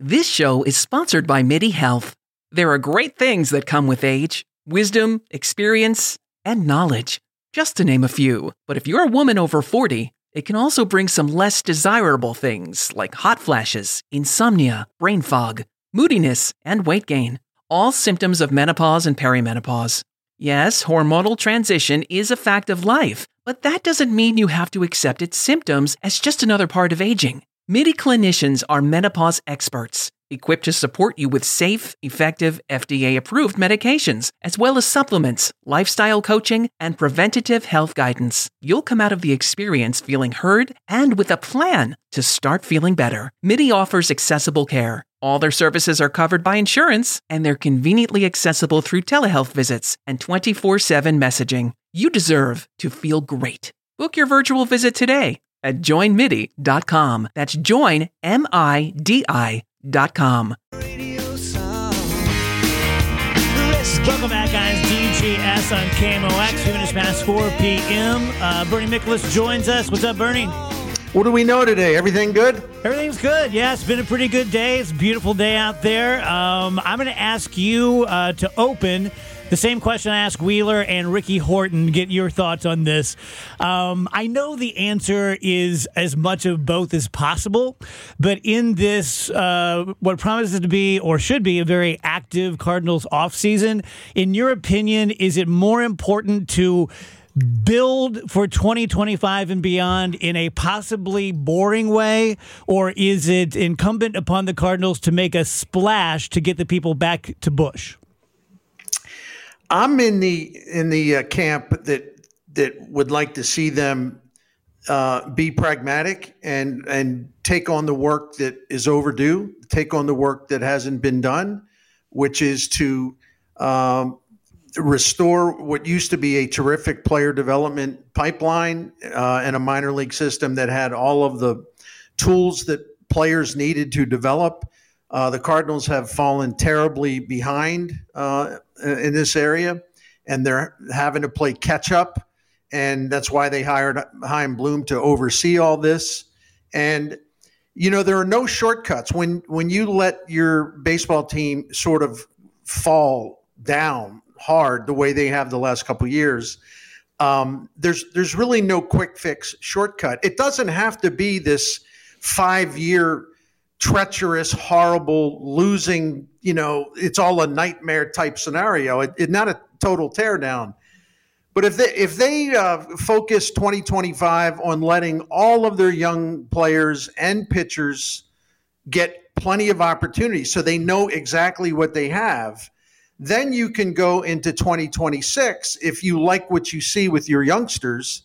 This show is sponsored by MIDI Health. There are great things that come with age: wisdom, experience, and knowledge, just to name a few. But if you're a woman over 40, it can also bring some less desirable things like hot flashes, insomnia, brain fog, moodiness, and weight gain. All symptoms of menopause and perimenopause. Yes, hormonal transition is a fact of life, but that doesn't mean you have to accept its symptoms as just another part of aging. MIDI clinicians are menopause experts, equipped to support you with safe, effective, FDA-approved medications, as well as supplements, lifestyle coaching, and preventative health guidance. You'll come out of the experience feeling heard and with a plan to start feeling better. MIDI offers accessible care. All their services are covered by insurance, and they're conveniently accessible through telehealth visits and 24/7 messaging. You deserve to feel great. Book your virtual visit today at joinmidi.com. That's joinmidi.com. Welcome back, guys. DGS on KMOX, 2 minutes past 4 p.m. Bernie Miklasz joins us. What's up, Bernie? What do we know today? Everything good? Everything's good. Yeah, it's been a pretty good day. It's a beautiful day out there. I'm going to ask you to open the same question I asked Wheeler and Ricky Horton. Get your thoughts on this. I know the answer is as much of both as possible, but in this, what promises to be or should be a very active Cardinals offseason, in your opinion, is it more important to build for 2025 and beyond in a possibly boring way, or is it incumbent upon the Cardinals to make a splash to get the people back to Busch? I'm in the camp that would like to see them be pragmatic and take on the work that is overdue, take on the work that hasn't been done, which is to restore what used to be a terrific player development pipeline and a minor league system that had all of the tools that players needed to develop. The Cardinals have fallen terribly behind in this area, and they're having to play catch up. And that's why they hired Chaim Bloom to oversee all this. And, there are no shortcuts. When you let your baseball team sort of fall down hard the way they have the last couple of years, there's really no quick fix shortcut. It doesn't have to be this 5-year treacherous, horrible, losing, it's all a nightmare type scenario. It's not a total teardown. But if they focus 2025 on letting all of their young players and pitchers get plenty of opportunities so they know exactly what they have, then you can go into 2026 if you like what you see with your youngsters.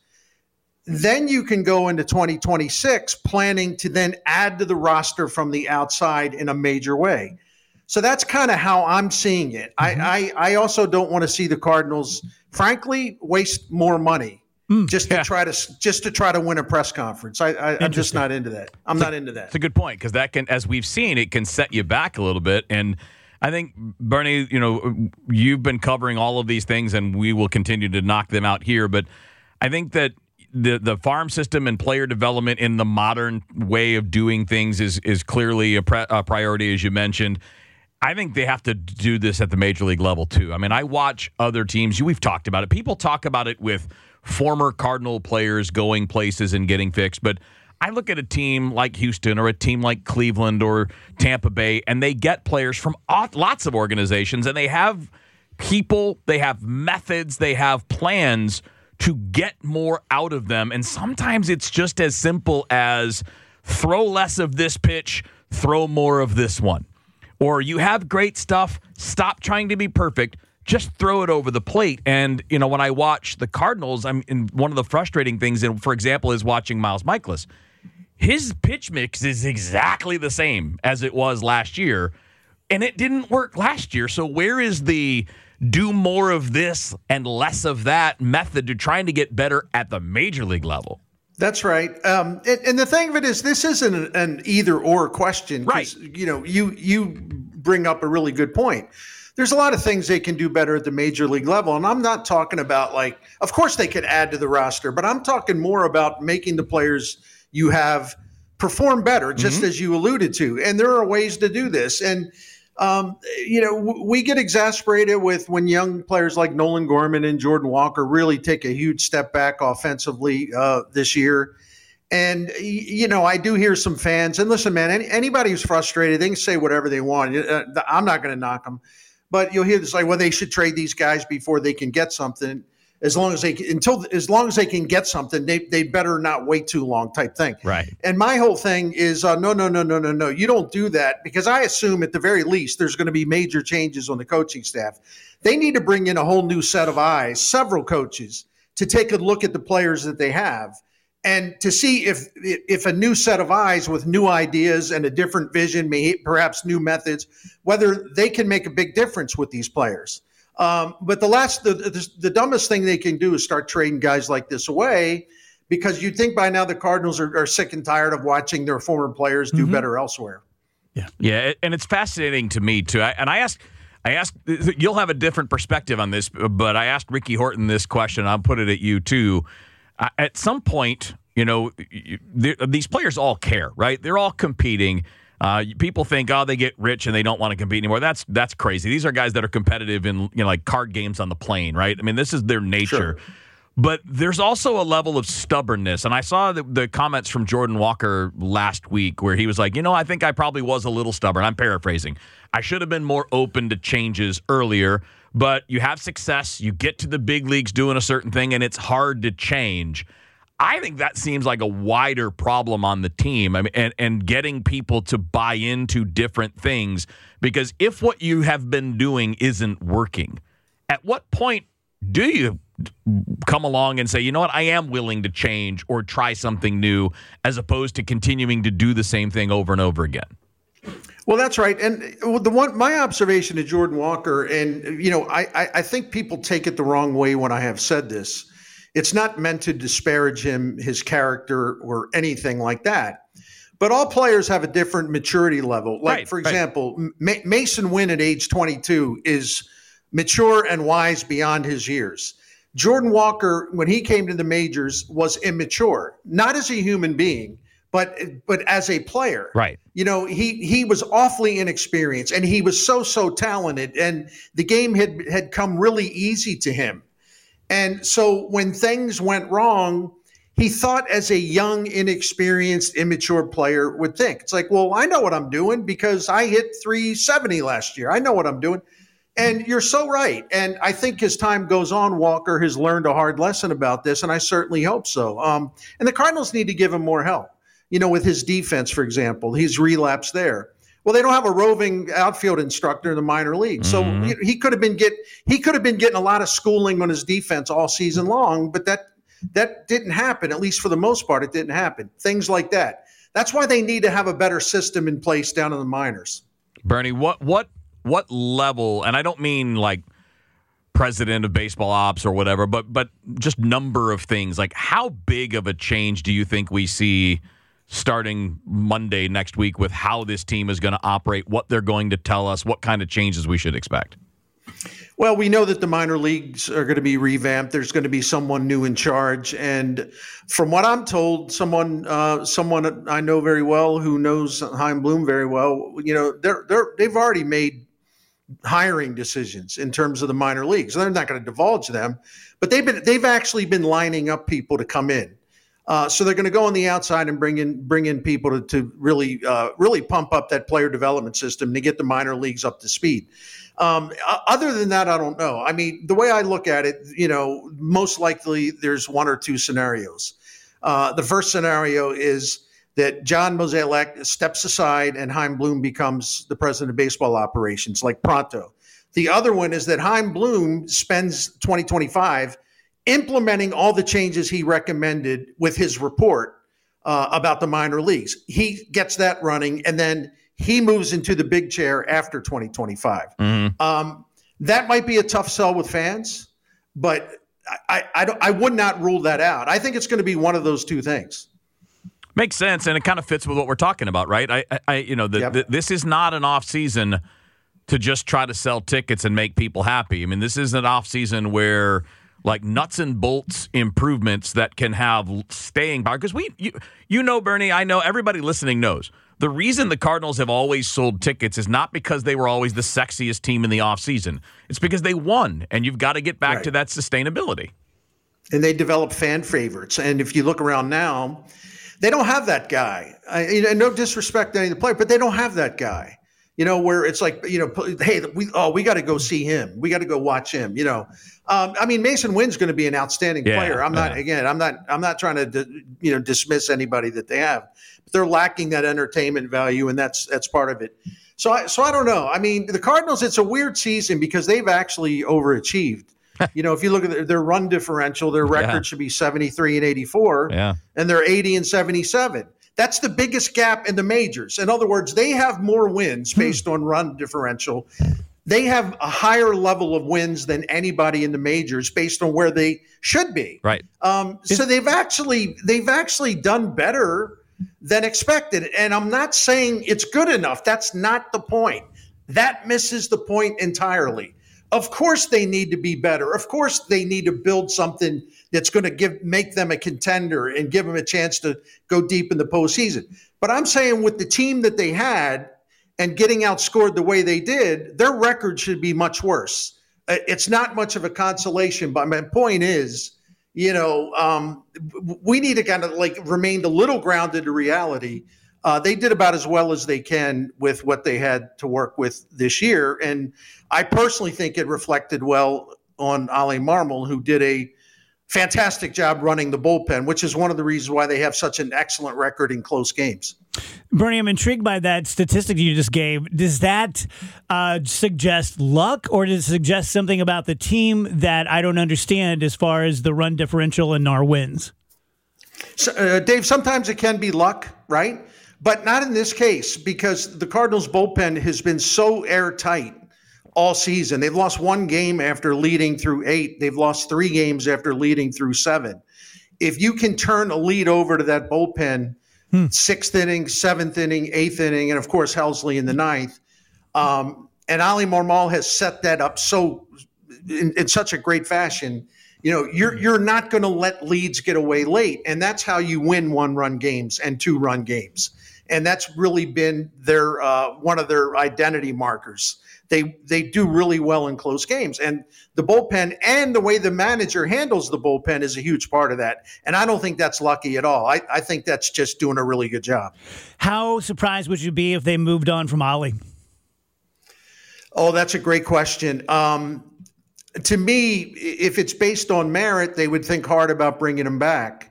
Then you can go into 2026 planning to then add to the roster from the outside in a major way. So that's kind of how I'm seeing it. Mm-hmm. I also don't want to see the Cardinals, frankly, waste more money just to try to win a press conference. I'm just not into that. I'm not into that. It's a good point, because that can, as we've seen, it can set you back a little bit. And I think, Bernie, you've been covering all of these things, and we will continue to knock them out here. But I think that the farm system and player development in the modern way of doing things is clearly a priority, as you mentioned. I think they have to do this at the major league level, too. I mean, I watch other teams. We've talked about it. People talk about it with former Cardinal players going places and getting fixed. But I look at a team like Houston or a team like Cleveland or Tampa Bay, and they get players from lots of organizations, and they have people, they have methods, they have plans to get more out of them. And sometimes it's just as simple as throw less of this pitch, throw more of this one. Or you have great stuff, stop trying to be perfect, just throw it over the plate. And, when I watch the Cardinals, one of the frustrating things, for example, is watching Miles Michaelis. His pitch mix is exactly the same as it was last year, and it didn't work last year. So where is the do more of this and less of that method to trying to get better at the major league level? That's right. And the thing of it is, this isn't an either or question. Right. You bring up a really good point. There's a lot of things they can do better at the major league level. And I'm not talking about of course they could add to the roster, but I'm talking more about making the players you have perform better, just as you alluded to. And there are ways to do this. And, we get exasperated with when young players like Nolan Gorman and Jordan Walker really take a huge step back offensively this year. And, I do hear some fans, and listen, man, anybody who's frustrated, they can say whatever they want. I'm not going to knock them. But you'll hear this like, well, they should trade these guys before they can get something. As long as they can get something, they better not wait too long type thing. Right. And my whole thing is no. You don't do that, because I assume at the very least there's going to be major changes on the coaching staff. They need to bring in a whole new set of eyes, several coaches, to take a look at the players that they have and to see if a new set of eyes with new ideas and a different vision, perhaps new methods, whether they can make a big difference with these players. But the dumbest thing they can do is start trading guys like this away, because you'd think by now the Cardinals are sick and tired of watching their former players do better elsewhere. Yeah, and it's fascinating to me too. I asked, you'll have a different perspective on this, but I asked Ricky Horton this question. I'll put it at you too. At some point, these players all care, right? They're all competing. People think, they get rich and they don't want to compete anymore. That's crazy. These are guys that are competitive in like card games on the plane, right? I mean, this is their nature. Sure. But there's also a level of stubbornness. And I saw the comments from Jordan Walker last week where he was like, I think I probably was a little stubborn. I'm paraphrasing. I should have been more open to changes earlier. But you have success. You get to the big leagues doing a certain thing, and it's hard to change. I think that seems like a wider problem on the team. I mean, and getting people to buy into different things, because if what you have been doing isn't working, at what point do you come along and say, you know what, I am willing to change or try something new, as opposed to continuing to do the same thing over and over again? Well, that's right. And my observation of Jordan Walker, and, I think people take it the wrong way when I have said this. It's not meant to disparage him, his character, or anything like that. But all players have a different maturity level. Like, for example, Mason Wynn at age 22 is mature and wise beyond his years. Jordan Walker, when he came to the majors, was immature, not as a human being, but as a player. Right. He was awfully inexperienced, and he was so talented, and the game had come really easy to him. And so when things went wrong, he thought, as a young, inexperienced, immature player would think. It's like, well, I know what I'm doing because I hit 370 last year. I know what I'm doing. And you're so right. And I think as time goes on, Walker has learned a hard lesson about this, and I certainly hope so. And the Cardinals need to give him more help. With his defense, for example, he's relapsed there. Well, they don't have a roving outfield instructor in the minor leagues, so he could have been getting a lot of schooling on his defense all season long. But that didn't happen. At least for the most part, it didn't happen. Things like that. That's why they need to have a better system in place down in the minors. Bernie, what level? And I don't mean like president of baseball ops or whatever, but just number of things. Like, how big of a change do you think we see starting Monday next week with how this team is going to operate, what they're going to tell us, what kind of changes we should expect? Well, we know that the minor leagues are going to be revamped. There's going to be someone new in charge. And from what I'm told, someone I know very well who knows Chaim Bloom very well, they've already made hiring decisions in terms of the minor leagues. They're not going to divulge them, but they've actually been lining up people to come in. So they're going to go on the outside and bring in people to really pump up that player development system to get the minor leagues up to speed. Other than that, I don't know. I mean, the way I look at it, most likely there's one or two scenarios. The first scenario is that John Mozeliak steps aside and Chaim Bloom becomes the president of baseball operations, like pronto. The other one is that Chaim Bloom spends 2025 implementing all the changes he recommended with his report about the minor leagues. He gets that running, and then he moves into the big chair after 2025. That might be a tough sell with fans, but I would not rule that out. I think it's going to be one of those two things. Makes sense, and it kind of fits with what we're talking about, right? This is not an off season to just try to sell tickets and make people happy. I mean, this is an off season where like nuts and bolts improvements that can have staying power. Because you know, Bernie, I know everybody listening knows. The reason the Cardinals have always sold tickets is not because they were always the sexiest team in the offseason. It's because they won, and you've got to get back to that sustainability. And they develop fan favorites. And if you look around now, they don't have that guy. No disrespect to any of the players, but they don't have that guy. Where it's like, hey, we got to go see him. We got to go watch him. Mason Wynn's going to be an outstanding player. I'm not trying to dismiss anybody that they have. But they're lacking that entertainment value, and that's part of it. So I don't know. I mean, the Cardinals, it's a weird season because they've actually overachieved. If you look at their run differential, their record should be 73 and 84, and they're 80 and 77. That's the biggest gap in the majors. In other words, they have more wins based on run differential. They have a higher level of wins than anybody in the majors based on where they should be. Right. So they've actually done better than expected. And I'm not saying it's good enough. That's not the point. That misses the point entirely. Of course they need to be better. Of course they need to build something that's going to make them a contender and give them a chance to go deep in the postseason. But I'm saying with the team that they had and getting outscored the way they did, their record should be much worse. It's not much of a consolation, but my point is, we need to kind of remain a little grounded to reality. They did about as well as they can with what they had to work with this year. And I personally think it reflected well on Oli Marmol, who did a fantastic job running the bullpen, which is one of the reasons why they have such an excellent record in close games. Bernie, I'm intrigued by that statistic you just gave. Does that suggest luck, or does it suggest something about the team that I don't understand as far as the run differential and NAR wins? So, Dave, sometimes it can be luck, right? But not in this case, because the Cardinals bullpen has been so airtight all season. They've lost one game after leading through 8. They've lost 3 games after leading through 7. If you can turn a lead over to that bullpen, 6th inning, 7th inning, 8th inning, and of course Helsley in the 9th, and Oli Marmol has set that up so in such a great fashion. You're not going to let leads get away late, and that's how you win 1-run games and 2-run games. And that's really been their one of their identity markers. They do really well in close games, and the bullpen and the way the manager handles the bullpen is a huge part of that. And I don't think that's lucky at all. I think that's just doing a really good job. How surprised would you be if they moved on from Oli? Oh, that's a great question. To me, if it's based on merit, they would think hard about bringing him back.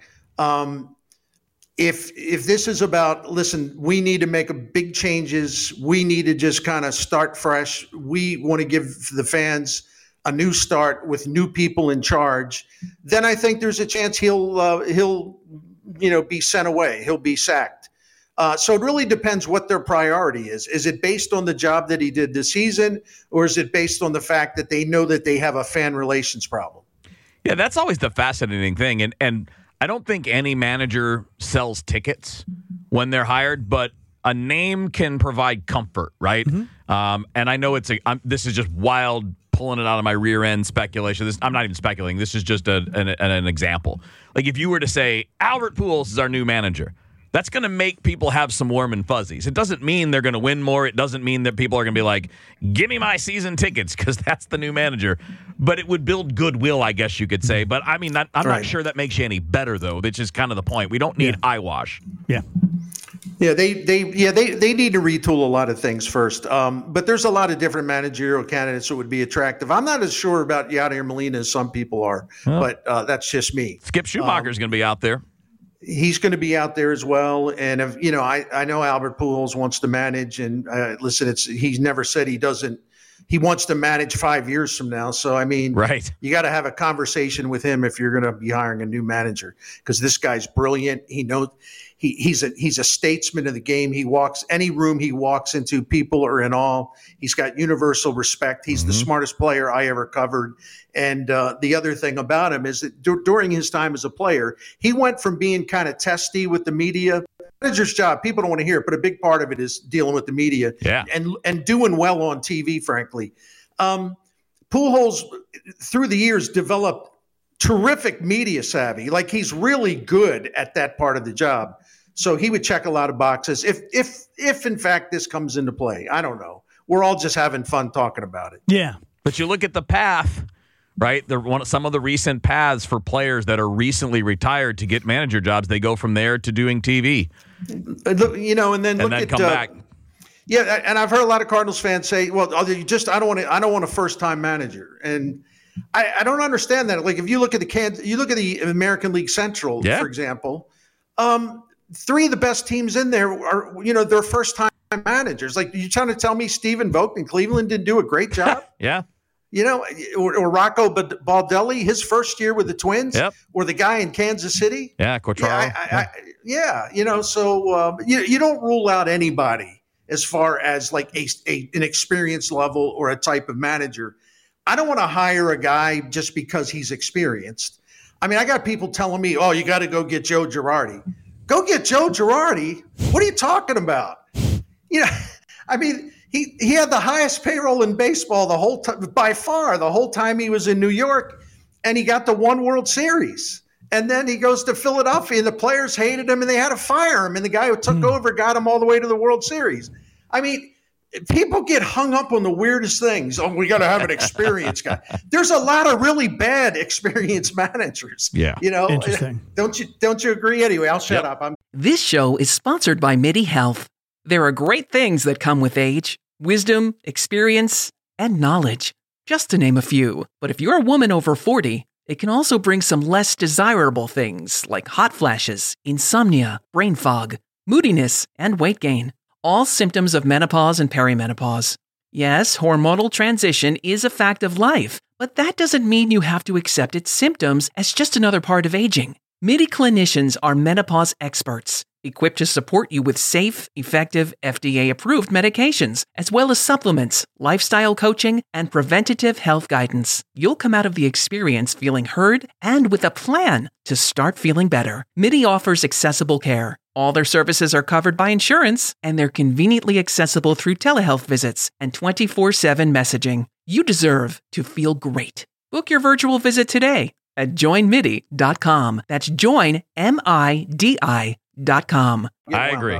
If this is about, listen, we need to make a big changes, we need to just kind of start fresh, we want to give the fans a new start with new people in charge, then I think there's a chance he'll be sent away, he'll be sacked. So it really depends what their priority is. Is it based on the job that he did this season, or is it based on the fact that they know that they have a fan relations problem? Yeah, that's always the fascinating thing. And I don't think any manager sells tickets when they're hired, but a name can provide comfort, right? Mm-hmm. And I know this is just wild, pulling it out of my rear end speculation. I'm not even speculating. This is just an example. Like if you were to say, Albert Pujols is our new manager, that's going to make people have some warm and fuzzies. It doesn't mean they're going to win more. It doesn't mean that people are going to be like, give me my season tickets because that's the new manager. But it would build goodwill, I guess you could say. But I mean, I'm not sure that makes you any better, though. That's just kind of the point. We don't need eyewash. Yeah. Yeah, they need to retool a lot of things first. But there's a lot of different managerial candidates that would be attractive. I'm not as sure about Yadier Molina as some people are, but that's just me. Skip Schumacher's going to be out there. He's going to be out there as well. And if, I know Albert Pujols wants to manage, and listen, he's never said he wants to manage 5 years from now. So, I mean, you got to have a conversation with him if you're going to be hiring a new manager, because this guy's brilliant. He knows he's a statesman of the game. He walks any room he walks into, people are in awe. He's got universal respect. He's the smartest player I ever covered. And the other thing about him is that during his time as a player, he went from being kind of testy with the media. Manager's job, people don't want to hear it, but a big part of it is dealing with the media and doing well on TV, frankly. Pujols, through the years, developed terrific media savvy. Like, he's really good at that part of the job. So he would check a lot of boxes. If in fact this comes into play, I don't know. We're all just having fun talking about it. Yeah. But you look at the path, right? Some of the recent paths for players that are recently retired to get manager jobs, they go from there to doing TV. You know, and then come back. Yeah, and I've heard a lot of Cardinals fans say, "Well, I don't want a first-time manager," and I don't understand that. Like, if you look at the American League Central, for example, 3 of the best teams in there are, they're first-time managers. Like, you trying to tell me Stephen Vogt in Cleveland didn't do a great job? Yeah. Or Rocco Baldelli, his first year with the Twins, or the guy in Kansas City. Yeah, Quatraro. So you don't rule out anybody as far as like an experience level or a type of manager. I don't want to hire a guy just because he's experienced. I mean, I got people telling me, "Oh, you got to go get Joe Girardi." Go get Joe Girardi? What are you talking about? I mean, he had the highest payroll in baseball the whole time, by far, the whole time he was in New York, and he got the one World Series. And then he goes to Philadelphia, and the players hated him, and they had to fire him. And the guy who took over got him all the way to the World Series. I mean, people get hung up on the weirdest things. Oh, we got to have an experienced guy. There's a lot of really bad experienced managers. Yeah. Interesting. Don't you agree? Anyway, I'll shut up. This show is sponsored by MIDI Health. There are great things that come with age: wisdom, experience, and knowledge, just to name a few. But if you're a woman over 40, it can also bring some less desirable things like hot flashes, insomnia, brain fog, moodiness, and weight gain. All symptoms of menopause and perimenopause. Yes, hormonal transition is a fact of life, but that doesn't mean you have to accept its symptoms as just another part of aging. MIDI clinicians are menopause experts, equipped to support you with safe, effective, FDA-approved medications, as well as supplements, lifestyle coaching, and preventative health guidance. You'll come out of the experience feeling heard and with a plan to start feeling better. MIDI offers accessible care. All their services are covered by insurance, and they're conveniently accessible through telehealth visits and 24/7 messaging. You deserve to feel great. Book your virtual visit today at joinmidi.com. That's joinmidi.com. I agree.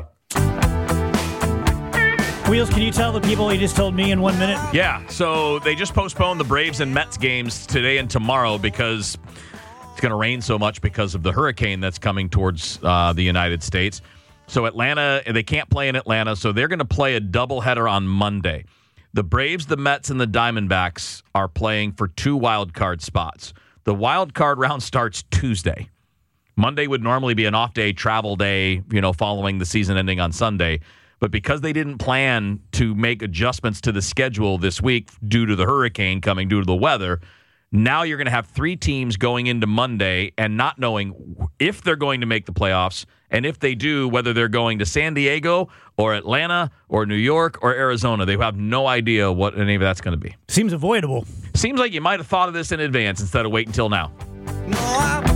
Wheels, can you tell the people you just told me in 1 minute? Yeah, so they just postponed the Braves and Mets games today and tomorrow because it's going to rain so much because of the hurricane that's coming towards the United States. So Atlanta, they can't play in Atlanta, so they're going to play a doubleheader on Monday. The Braves, the Mets, and the Diamondbacks are playing for 2 wild card spots. The wild card round starts Tuesday. Monday would normally be an off day, travel day, following the season ending on Sunday. But because they didn't plan to make adjustments to the schedule this week due to the hurricane coming, due to the weather, now you're going to have 3 teams going into Monday and not knowing if they're going to make the playoffs, and if they do, whether they're going to San Diego or Atlanta or New York or Arizona. They have no idea what any of that's going to be. Seems avoidable. Seems like you might have thought of this in advance instead of waiting until now. No,